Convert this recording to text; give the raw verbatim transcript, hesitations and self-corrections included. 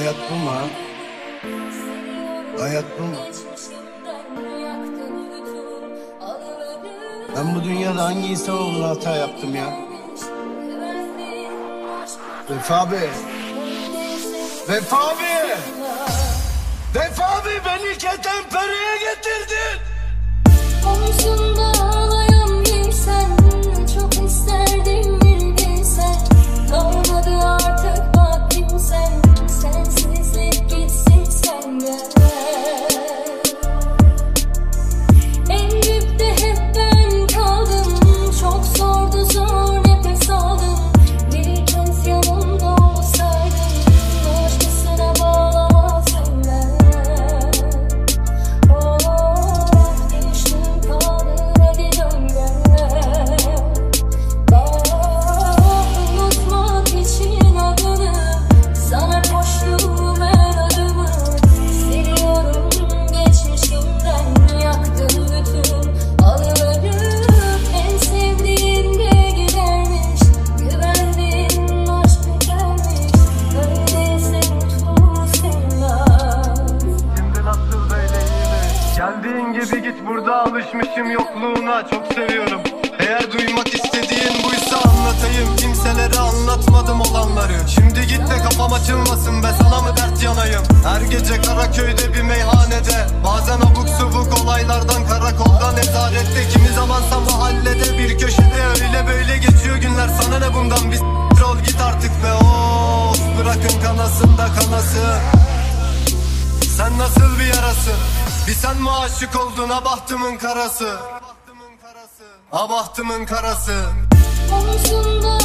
Hayat bu mu ha? Hayat bu mu? Ben bu dünyada hangi insanoğluna hata yaptım ya? Vefa abi! Vefa abi! Vefa abi, beni ketenpereye getirdin! Omzumda ağlayan bir sen, çok isterdim bir bilsen. Kalmadı artık bak kimsen, sensizlik gitsin senden. En dipte hep ben kaldım, çok zordu zor nefes aldım. Bir kez yanımda olsaydın, başkasına bağlamazdım ben. Oh, düştüm kaldım hadi dön gel. Bak, unutmak için adını, sana koştum her adımı. Siliyorum geçmişimden, yaktım bütün anıları. En sevdiğimde gidermiş, güvendiğin aşk bitermiş. Öyleyse mutlusun lan. Şimdi nasıl böyle iyi mi? Geldiğin gibi git, burada alışmışım yokluğuna, çok seviyorum. Eğer duymak istediğin buysa anlatayım, kimselere anlatmadım olanları. Şimdi git de kafam açılmasın be, sana mı dert yanayım? Her gece Karaköy'de bir meyhanede, bazen abuk subuk olaylardan, karakolda nezarette, kimi zamansa mahallede bir köşede. Öyle böyle geçiyor günler, sana ne bundan, bir s**t ol git artık be. Of, bırakın kanasın da kanası. Sen nasıl bir yarasın? Bir sen mi aşık oldun, ha bahtımın karası? Ha bahtımın karası. Omzumda